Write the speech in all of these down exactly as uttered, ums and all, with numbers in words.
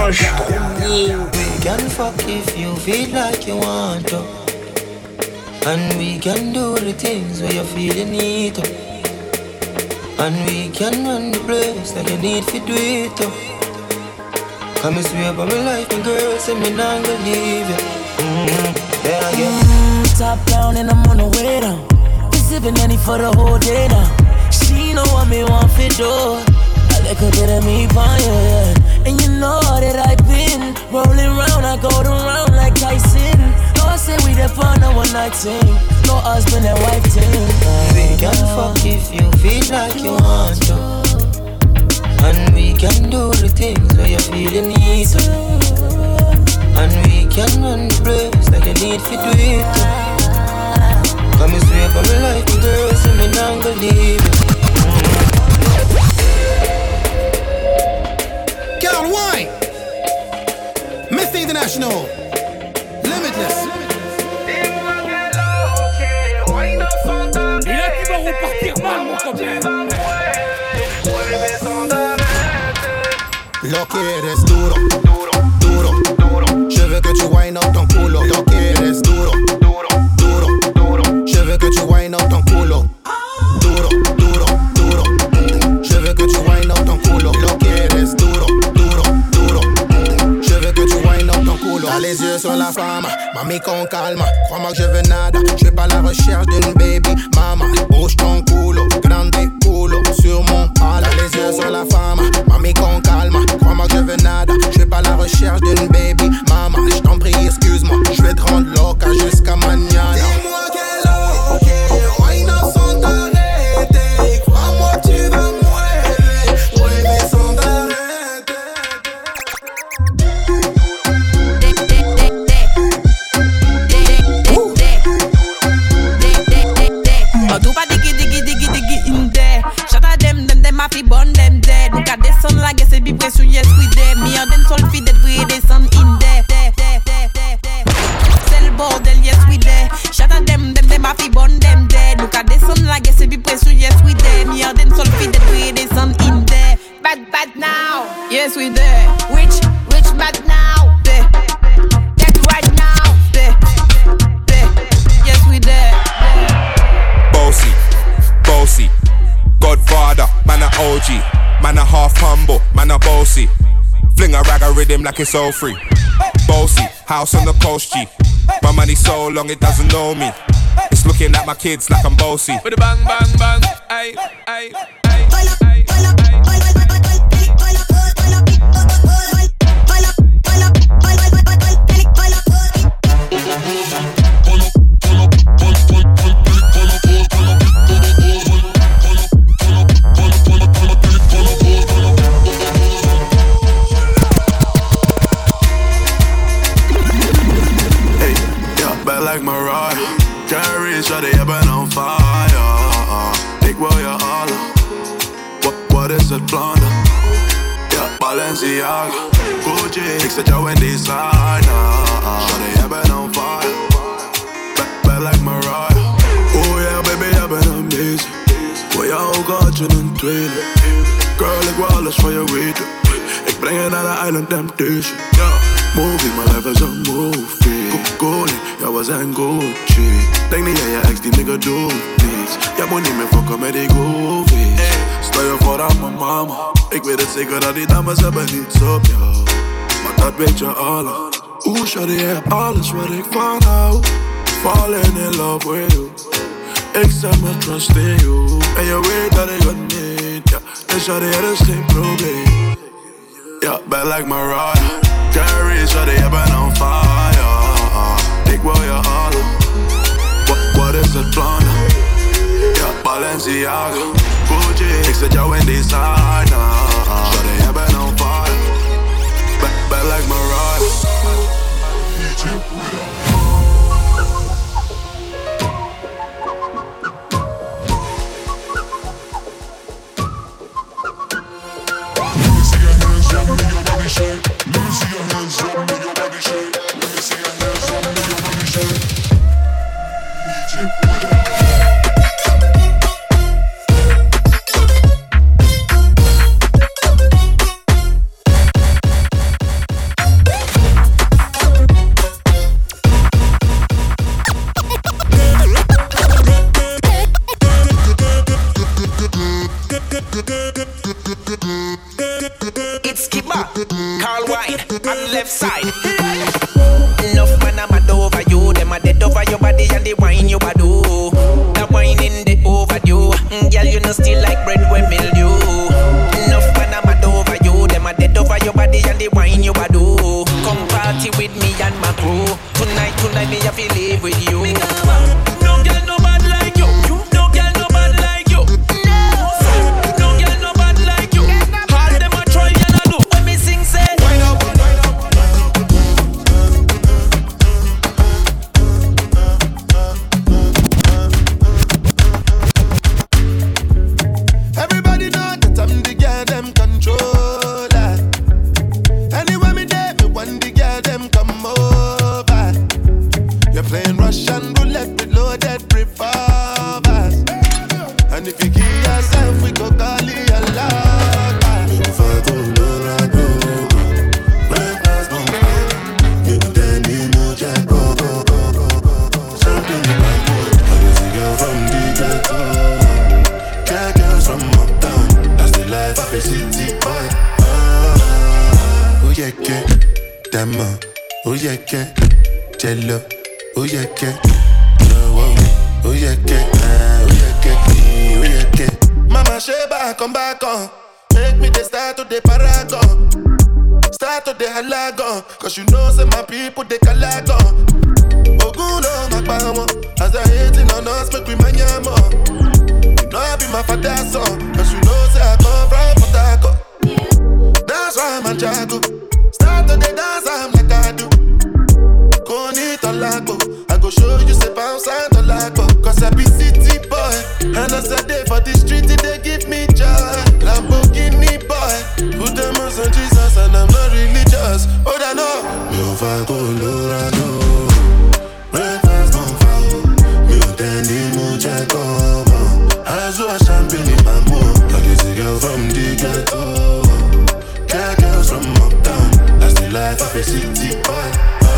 We can fuck if you feel like you want to, and we can do the things where you feel you need to, and we can run the place like you need to do it to. Come and swear by my life, my girl, say me not gonna leave you. Mm-hmm. Yeah, yeah. Mm, top down and I'm on the way down. We sipping any for the whole day now. She know what me want for do. I like a bit of me on you, yeah. And you know that I've been rolling round, I go around like Tyson. No, I say we the fun of one night thing. No husband and wife thing. We can fuck if you feel like you want to, and we can do the things where you feel you need to, and we can run the place like you need to do it to. Come and swear by my life, my girl, so me not gonna leave you. Girl, why? Mister International, Limitless. Et là tu vas repartir mal mon copain. Lo quieres duro, duro, duro, duro. Je veux que tu wind up ton culo. Lo quieres duro, duro, duro, duro. Je veux que tu wind up ton culo. Duro, duro, duro. Je veux que tu wind up ton culo. Lo quieres duro, duro, duro. Je veux que tu wind up ton culo. T'as les yeux sur la femme, mami con calme. Crois-moi que je veux nada. Je suis pas à la recherche d'une baby mama. Bouge ton culo, grande culo sur mon pala. T'as les yeux sur la femme, mami con calme. Crois-moi que je veux nada. Je suis pas à la recherche d'une baby mama. Je t'en prie, excuse-moi. Je vais te rendre loca jusqu'à mañana. Dis-moi qu'elle est ok. Why not sans t'arrêter? Crois-moi que tu vas muever. Muever sans t'arrêter. Oh, do ba diggy diggy diggy diggy in there. Shut up them, them, them happy burn them dead. Look at the sun like yes, it be press so yes we there. Me and them soul feed that we the sun in there. There, there, there, there, there. Sell bordel, yes we there. Shut up them, them, them happy burn them dead. Look at the sun like yes, it be press so yes we there. Me and them soul feed that we the sun in there. Bad, bad now, yes we there. Which, which bad now? There. Get right now. There, there. Yes we there. Bossy, bossy, Godfather, man a O G, man a half humble, man a bossy. Fling a rag a rhythm like it's all free. Bossy, house on the coast G. My money so long it doesn't know me. It's looking at my kids like I'm bossy. With a bang bang bang, ay ay ay ay. Like Mariah, can't reach how they have been on fire. Big warrior all What, what is it, blonde? Yeah, Balenciaga, Gucci, ik zet jou in designer. How they have been on fire. Back, back like Mariah. Oh yeah, baby, jij bent amazing. Voor jou gaat je een tweede. Girl, ik wil alles van je weten. Ik breng je naar de island temptation. Yeah. Movie, my life is a movie. Goalie, jij was een Gucci. Denk niet aan je ex, die nigga doet niets. Jij moet niet meer fokken met die goofies. Stel je voor aan mijn mama. Ik weet het zeker dat die dames hebben niets op jou. Maar dat weet je alle. Oeh, shawty, je hebt alles wat ik van hou. Falling in love with you. Ik zet mijn trust in you. En je weet dat ik het niet. Ja, en shawty, het is geen probleem. Ja, bad like Mariah. Can't reach how they have been on fire. Ik wil je alle. What, what is het plan? Ja, Balenciaga, Gucci. Ik zet jou in designer. How they have been on fire. Bad, bad like Mariah. Shake. Let me see your hands up, make your body shake. Let me see your hands up, make your body shake. D J put it. Carl White on left side. Enough man I'm mad over you. Them a dead over your body and the wine you a do. The wine in the overdue. Mm, girl, you know still like bread with mildew. Enough man I'm mad over you. Them a dead over your body and the wine you a do. Come party with me and my crew. Tonight, tonight me have to live with you. No girl no bad like you. No girl no bad like you. No girl no bad like you. All them a try and a do. When me sing say wind up, wind up, everybody know that I'm the girl them controller. Anywhere me there, me want the girl them come over. You're playing Russian roulette with loaded revolvers. And if you kill yourself, we go call it a lover. From the ghetto, care girls from uptown. That's the life of a city boy. Oh yeah, que dama. Oh yeah, que jello. Oh yeah, que oh yeah, que oh yeah, que oh yeah, que. Mama Sheba, come back on. Make me the start to the paragon. Start to the halagon. Cause you know say my people they calagon. Oguno makbamo. As they hating on us, make we manya more. You know I be my father's son. Cause you know say I come from Potako. That's why I'm a jago. Start to the dance, I'm like I do. Konito lago. I go show you say bounce and the lago. Cause I be city boy. And as I day for the street, they give me joy. Lamborghini boy. Put them on Jesus and I'm not religious. Oh, I know. Yo, Fago, Lorado. Breakfast on fire. Mutiny, mucha como. Azua champagne, mambo. I guess a girl from the ghetto. Care girls from uptown. That's the life of a city boy.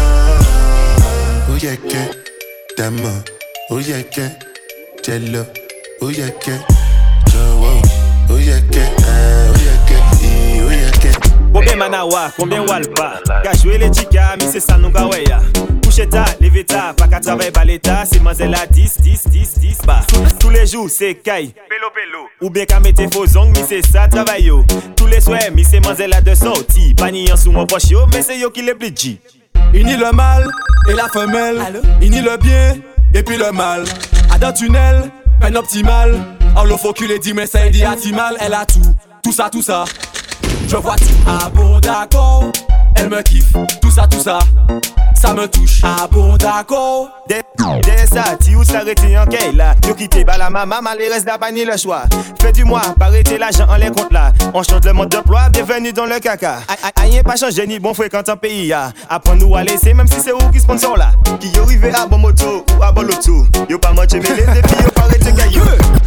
Ah, oh yeah, que dama. Oh yeah, que jello. Oh yeah, que jowo. Oh yeah, que ah, oh yeah, que oh yeah, que. Combien manawa, combien walpa. Gachoué les chicas, mi c'est ça nous gaweya. Coucheta, leveta, pas qu'à travailler baleta. C'est manzela dix, dix, dix, dix, bah. Tous les jours, c'est caille. Pelo, pelo. Ou bien qu'à mettre faux ongles, mi c'est ça travail yo. Tous les soirs, mi c'est manzela de sortie. Pas ni en sous mon poche yo, mais c'est yo qui les plus G. Uni le mal et la femelle. Uni le bien et puis le mal. À dans tunnel, peine optimale. En le focus les dit mais ça dit atimal. Elle a tout, tout ça, tout ça. Je vois tout, ah bon d'accord. Elle me kiffe, tout ça, tout ça. Ça me touche, ah bon d'accord. Dès ça, ti ou s'arrêter en kay là. Yo quitté ba la maman, mal les restes pas ni le choix. Fais du mois, pariter l'argent en les comptes là. On change le mode d'emploi, bienvenue dans le caca. Aïe pas changé ni bon fréquent en pays ya. Apprends nous à laisser, même si c'est où qui sponsor là. Qui yo rivé à bon moto ou à bon loto. Yo pas manché mais les défis yo pas arrêté caillou.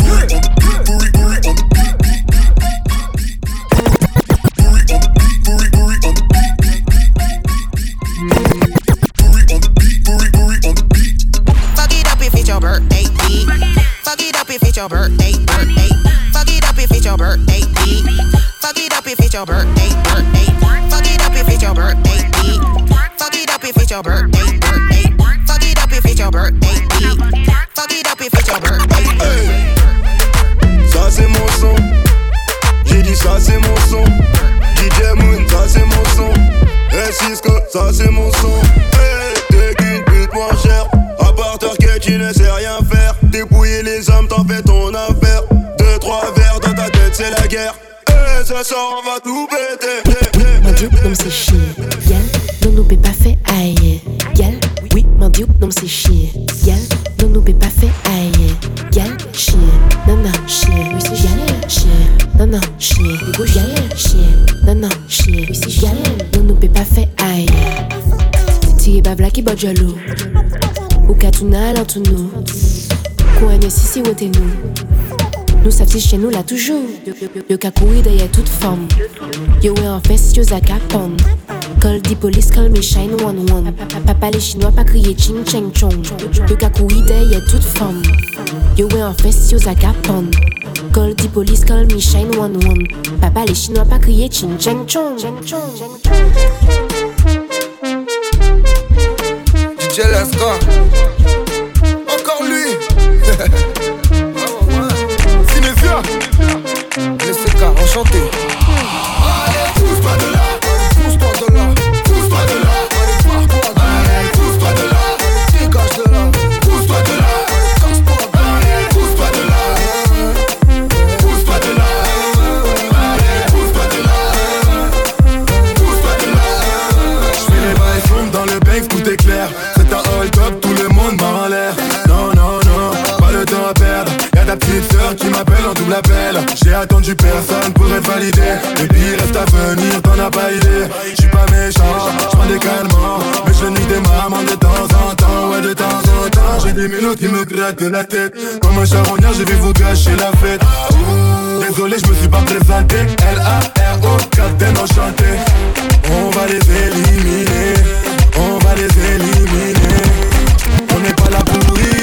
Your birthday, week. Fuck it up if it's your birthday, birthday. Fuck it up if it's your birthday, week. Fuck it up if it's your birthday, birthday. Fuck it up if it's your birthday, week. Fuck it up if it's your birthday, birthday. Fuck it up if it's your birthday, week. Fuck it up if it's your birthday. Hey. Ça c'est mon son. J'ai dit ça c'est mon son. D J Moon, ça c'est mon son. Hey Cisco, ça c'est mon son. Hey, t'es qu'une pute moins chère. Rapporteur que tu ne sais rien faire. Dépouiller les hommes, t'en fais ton affaire. Deux, trois verres dans ta tête, c'est la guerre. Eh, ce soir on va tout péter. Mon dieu, non c'est chier. Yal, non nous peut pas fait aïe. Yal, oui, mon dieu, non c'est chier. Yal, non nous peut pas fait aïe. Yal, chier, non non, chier. Oui c'est yal, chier, non non, chier. Yal, chier, non non, chier. Oui c'est yal, non nous peut pas fait aïe. Tire bavla qui bat jaloux. Ou katuna l'antounou. Coin de sissi ou t'es nous. Nous savons chez nous là toujours. Yo kakoui derrière toute forme. Yo ouais en fait si yo zakapon. Call the police, call me shine one one. Papa les chinois pas crier ching cheng chong. Yo kakoui derrière toute forme. Yo ouais en fait si yo zakapon. Call the police, call me shine one one. Papa, les Chinois pas crier chin cheng chong. D J Leska. Encore lui. Cinésia. Le C K, enchanté. Allez, pousse-toi de là. Pousse-toi de là. Pousse-toi de là. Allez, pars-toi de là. Allez, pousse-toi de là. Dégage de là. Pousse-toi de là. Casse-toi de là. Allez, pousse-toi de là. Pousse-toi de là. Allez, pousse-toi de là. Pousse-toi de là. J'fais les bails sombres dans le bank, tout est clair. C'est un hold-up, tout le monde m'a en l'air. Non, non, non, pas le temps à perdre. Y'a ta petite sœur qui m'appelle en double appel. J'ai attendu personne pour être validé. Le pire reste à venir, t'en as pas idée. J'suis pas méchant, j'prends des calmants. Mais je nique des mamans de temps en temps. Ouais, de temps en temps, j'ai des minutes qui me grattent de la tête. Comme un charognard, je vais vous gâcher la fête. Désolé, je me suis pas présenté. L A R O, capitaine enchanté. On va les éliminer. On va les éliminer. On n'est pas là pour rire.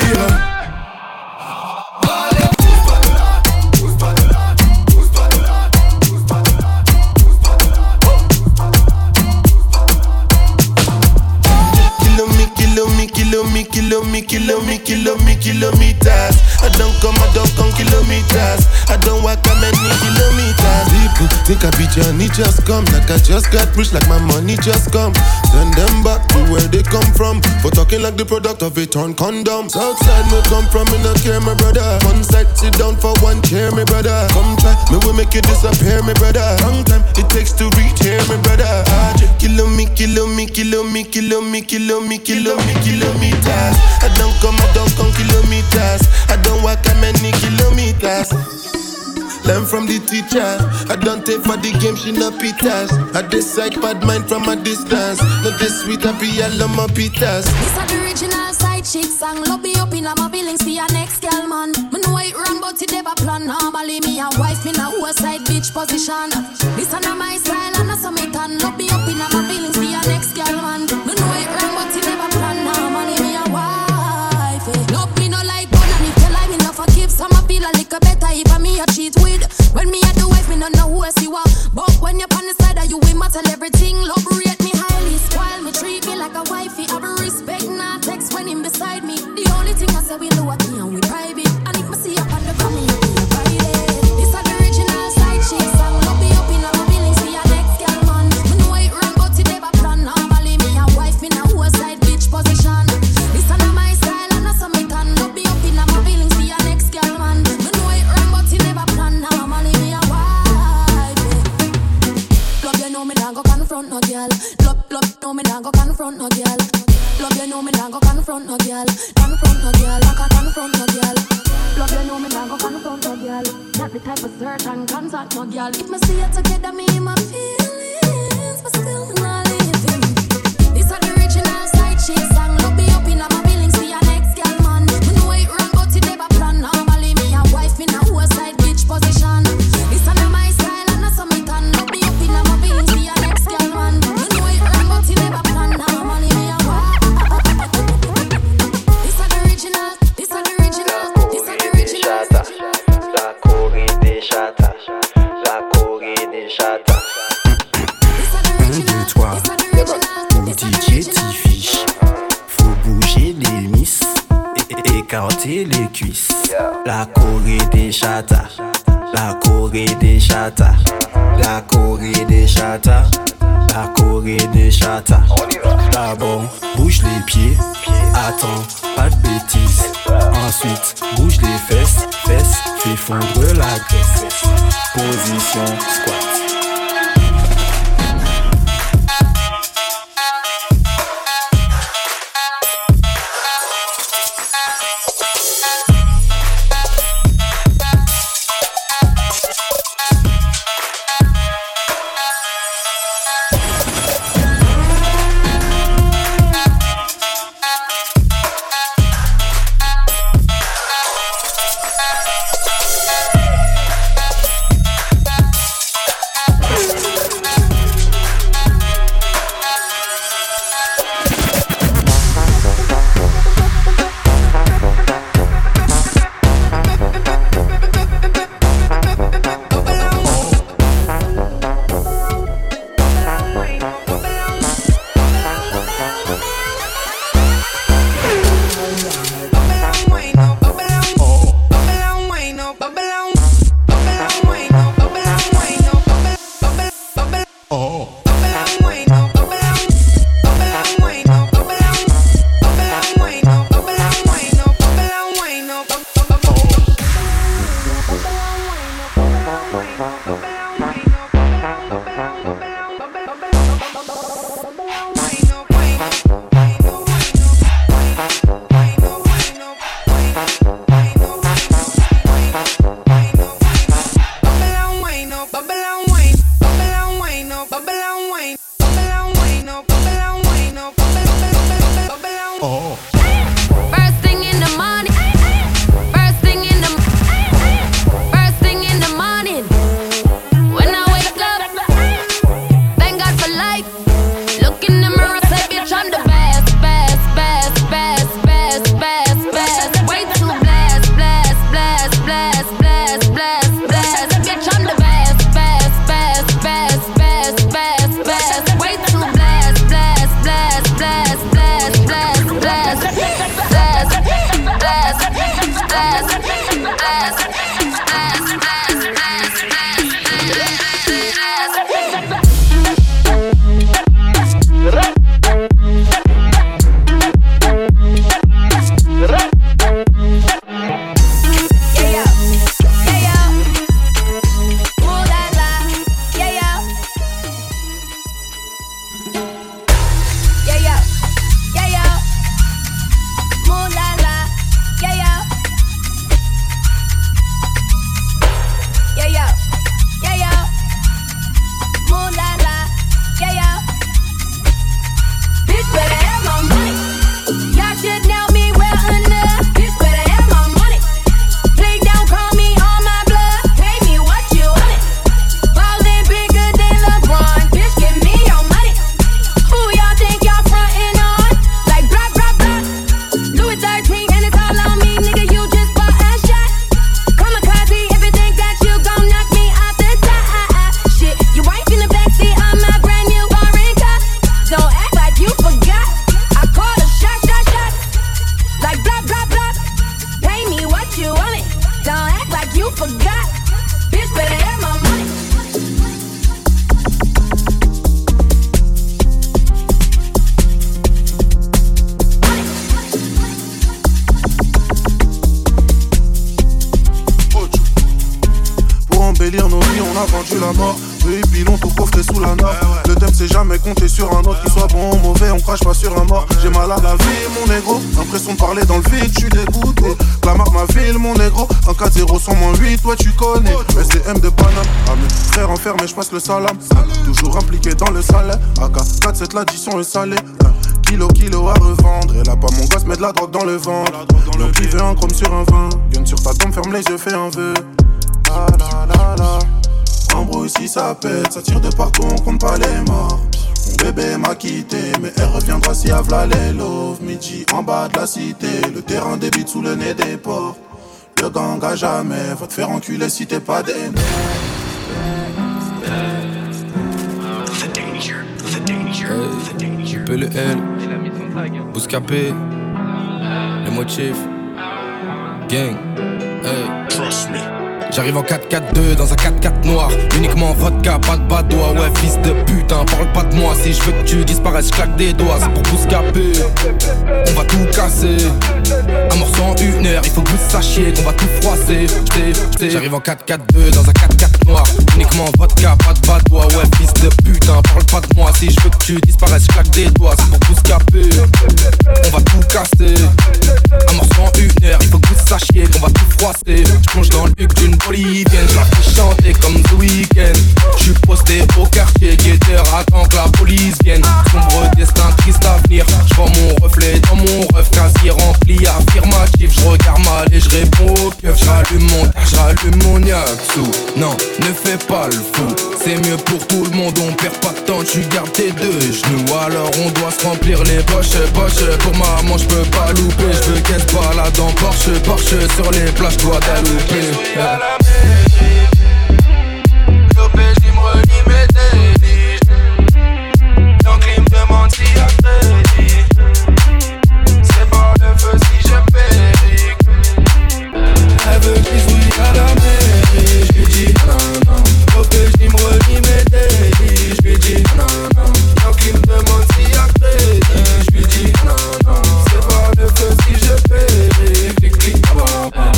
Kilomi, kilomi, kilomi, kilomi, kilometers. I don't come, I don't come kilometers. I don't walk how many kilometers. People think I be Johnny, just come. Like I just got rich, like my money just come. Send them back to where they come from. For talking like the product of a torn condom. Southside me come from, me no care, my brother. One side, sit down for one chair, my brother. Come try, me will make you disappear, my brother. Long time it takes to reach here, my brother. Kilomi, kilomi, kilomi, kilomi, kilomi, kilomi, kilometers. I don't come, I don't come kilometers. I don't walk how many kilometers. Learn from the teacher. I don't take for the game, she no pitas. I decide bad mind from a distance. Not this sweet, I be all on my pitas. This is the original side chick song. Love me up in my feelings for your next girl, man. Me know it wrong, but it never plan. Normally me a wife, me na who side bitch position. This is my style and I submit and love me up in my feelings for your next girl, man. Me know it wrong, but it never plan. Normally me a wife. Love me no like bun and if you lie, me no forgive. Some I feel a little better if I me a cheat with. When me a the wife, me no know who else you are. But when you're on the side of you, we must tell everything. Love rate me highly, spoil me, treat me like a wifey. Have a respect, not text when him beside me. The only thing I say we do what me and we private. And if me see up on the family, you be private. This is the original side chick song. Love me up in my feelings for your next girl, man. Me know it wrong, but it never plan. Normally me a wife, me na who side bitch position. This is my style and I submit and love me up in my feelings for your next girl, man. Me know it wrong, but it never plan. Normally me a wife. Love you know me nah go confront no girl. Love, love, know me nah go confront no girl. Love you know me nah go confront no girl. Confront no girl, like a confront no girl. Love you know me nah go confront no girl. Not the type of search and contact no girl. If me see you together, me in my feelings, but still me not leaving. This is the original side chick song. Love me up in my feelings for your next girl, man. Me know it wrong, but it never plan. Normally me a wife, me na who side bitch position. This is my style and I submit and love me up in my feelings for your next girl, man. Me know it wrong, but it never plan. Normally me a wife. This is the original. This is the original. This is the original. La Corée des chatas. La Corée des chatas. Un, deux, trois. Mon D J T-Fiche. Faut bouger les miss et écarter les cuisses. La Corée des chatas. La Corée des chatas. La Corée des chatas. La Corée des chatas. D'abord, bouge les pieds. Attends, pas de bêtises. Ensuite, bouge les fesses. Fesses, fais fondre la graisse. Position squat. Mais je passe le salam, toujours impliqué dans le salaire. A K quatre sept l'addition est salée. Kilo kilo à revendre. Et là pas mon gosse met de la drogue dans le ventre. Donc il veut un chrome sur un vin. Viens sur ta tombe, ferme les yeux, fais un vœu. Ah la la la. Embrouille si ça pète, ça tire de partout, on compte pas les morts. Mon bébé m'a quitté, mais elle reviendra si avla les love. Midi en bas de la cité, le terrain débite sous le nez des porcs. Le gang à jamais va te faire enculer si t'es pas des nerfs. P L L, Bouscapé, les motifs, gang, hey. Trust me. J'arrive en quatre quatre deux dans un quatre quatre noir. Uniquement vodka, pas de badois. Ouais, fils de putain, parle pas de moi. Si je veux que tu disparaisses, je claque des doigts. C'est pour Bouscapé, on va tout casser. Un morceau en une heure, il faut que vous sachiez qu'on va tout froisser. J't'ai, j'arrive en quatre quatre deux dans un quatre quatre noir. Uniquement vodka, pas de badois. Ouais, fils de putain, parle pas de moi. Si je veux que tu disparaisses, je claque des doigts. C'est pour Bouscapé, on va tout casser. Un morceau en une heure, il faut que vous sachiez qu'on va tout froisser. J'plonge dans le huc d'une bolivienne, je la fais chanter comme The Weeknd. J'suis posté au quartier, guetteur, attends que la police vienne. Sombre destin, triste avenir. J'vois mon reflet dans mon ref, quasi rempli, affirmatif. J'regarde mal et j'réponds au keuf. J'rallume mon tard, j'rallume mon yaksou. Non, ne fais pas le fou, c'est mieux pour tout le monde. On perd pas de temps, tu gardes tes deux genoux. Alors on doit se remplir les poches, poches. Pour maman, j'peux pas louper. J'veux qu'elle se balade en Porsche, Porsche. Sur les plages, dois d'alouper. L'O P J m'relie mes délits. L'encre me demande si y'a crédit. C'est par le feu si je péris. Elle veut que je oui à la mairie. J'lui dis non non. L'O P J m'relie mes délits. J'lui dis non non. L'encre me demande si y'a crédit. J'lui dis non non. C'est par le feu si je péris. Clic clic ah bah ah.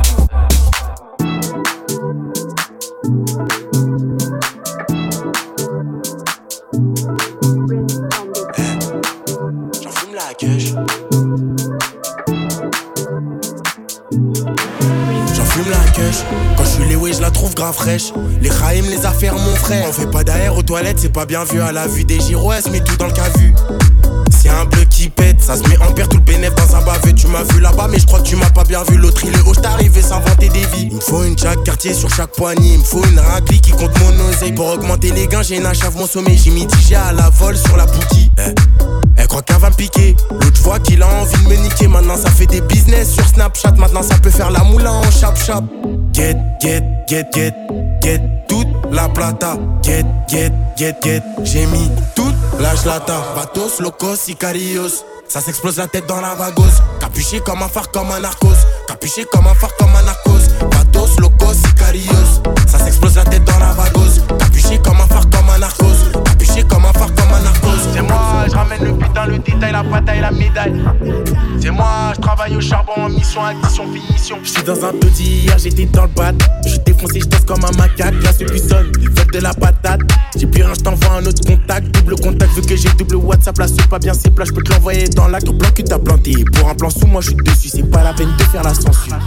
Quand je suis Léwé, je la trouve grave fraîche. Les Chaim, les affaires, mon frère. On fait pas d'air aux toilettes, c'est pas bien vu. À la vue des gyros, elle se met tout dans le cavu. C'est un bleu qui pète, ça se met en paire tout le bénéf dans un bavet. Tu m'as vu là-bas, mais je crois que tu m'as pas bien vu. L'autre il est haut, j't'arrive et s'inventer des vies. Il me faut une jack quartier sur chaque poignée. Il me faut une raclie qui compte mon oseille. Pour augmenter les gains, j'ai une achave mon sommeil. J'ai mis dix G à la vol sur la boutique. Eh. Elle croit qu'elle va me piquer. L'autre voit qu'il a envie de me niquer. Maintenant ça fait des business sur Snapchat. Maintenant ça peut faire la moula en chap-chap. Get, get, get, get, get toute la plata. Get, get, get, get. J'ai mis toute la gelata. Vatos, locos, sicarios. Ça s'explose la tête dans la vagose. Capuché comme un phare, comme un narcos. Capuché comme un phare, comme un narcos. Patos, locos, sicarios. Ça s'explose la tête dans la vagose. Capuché comme un phare, comme un narcos. Capuché comme un phare, comme un narcos. C'est moi, je ramène le putain, le détail, la bataille, la médaille. C'est moi, je travaille au charbon en mission, addition, finition. J'suis dans un taudis, hier j'étais dans le bat. J'suis défoncé, j'danse comme un macaque. Là ce buissonne, ils veulent de la patate. J'ai plus rien, j't'envoie un autre contact. Double contact, vu que j'ai double WhatsApp. Là c'est pas bien, c'est plat, j'peux te l'envoyer dans l'acte. Au plan que t'as planté. Pour un plan sous moi, j'suis dessus. C'est pas la peine de faire la censure.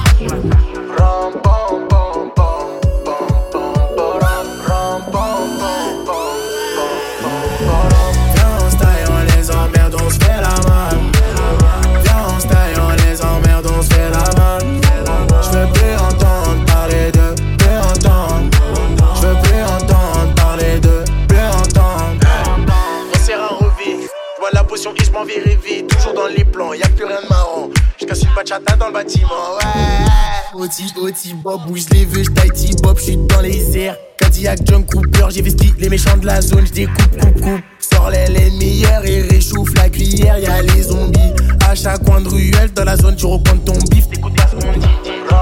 Et je m'en vais rêver, toujours dans les plans, y'a plus rien de marrant. Je casse une bachata dans le bâtiment, ouais. Oti, oti, bob, bouge les vœux, j'taille bob, j'suis dans les airs. Cadillac, John Cooper, j'ai vesti les méchants de la zone, j'découpe, coupe, coupe. Sors les l'ennemi hier et réchauffe la cuillère, y'a les zombies. À chaque coin de ruelle, dans la zone, tu reprends ton bif, t'écoutes pas ce qu'on dit.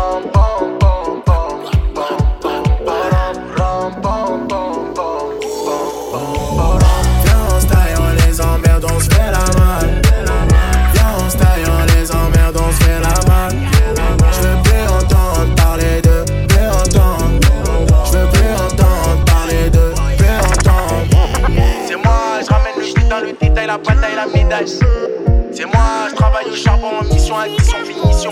La bataille, la médaille. C'est moi, je travaille au charbon en mission, addition, finition.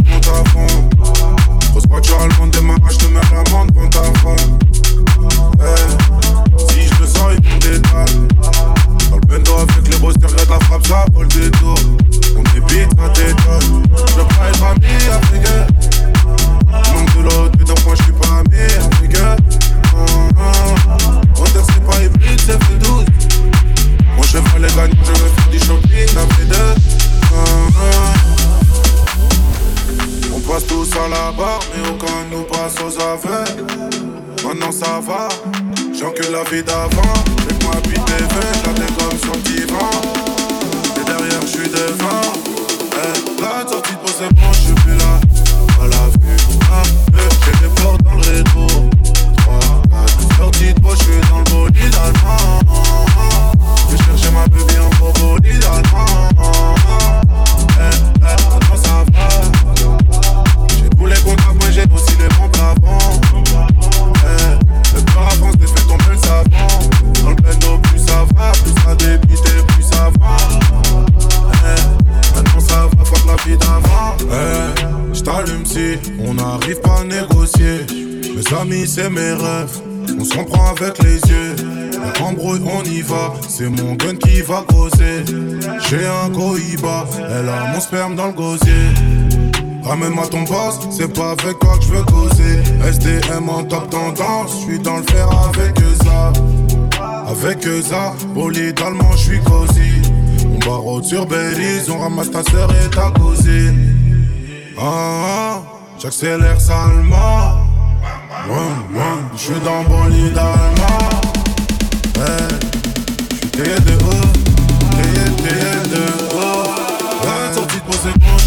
monte à fond. Grosse voiture allemande, démarrage, je te mets la mande pour ta femme. Hey, si je le sens, il tombe des tables. Dans le bendo avec les boss, tu regrettes la frappe, ça vaut le détour. On débite, ça t'étonne. Je veux pas être ami avec eux. Manque de l'autre, mais donc moi je suis pas ami avec eux. Moteur c'est pas hybride, c'est fait douze. Mon cheval est gagnant, je veux faire du shopping, la fait deux. On passe tous à la barre, mais aucun nous passe aux affaires. Maintenant ça va, j'encule la vie d'avant. Avec moi puis tes feux, j'attends comme sur le divan. Et derrière j'suis devant. Hey, la sortie de pause c'est bon, j'suis plus là. À la vue, un, deux, j'ai des portes dans le rétro. Trois, quatre, sortie de pause, j'suis dans le bolide allemand. Je vais chercher ma bébé en beau bolide allemand. Hey, hey, maintenant ça va. J'ai tous les contacts, mais j'ai aussi les bons plafonds. Hey, le peur avance, t'es fait tomber le savon. Dans le bendo, plus ça va, plus ça débite et plus ça va. Hey, maintenant ça va, fuck la vie d'avant. Hey, j't'allume si on n'arrive pas à négocier. Mes amis, c'est mes rêves, on s'en prend avec les yeux. La embrouille, on y va, c'est mon gun qui va causer. J'ai un Cohiba, elle a mon sperme dans le gosier. Ramène-moi ton boss, c'est pas avec toi que je veux causer. S D M en top tendance, j'suis dans le fer avec ça. Avec ça, bolide allemand, j'suis cosy. On barre sur Belize, on ramasse ta sœur et ta cousine. Ah, ah, j'accélère salement. J'suis dans bolide allemand. Hey, j'suis taillé de haut, taillé, taillé de haut. Ouais, sortie de pause, c'est bon.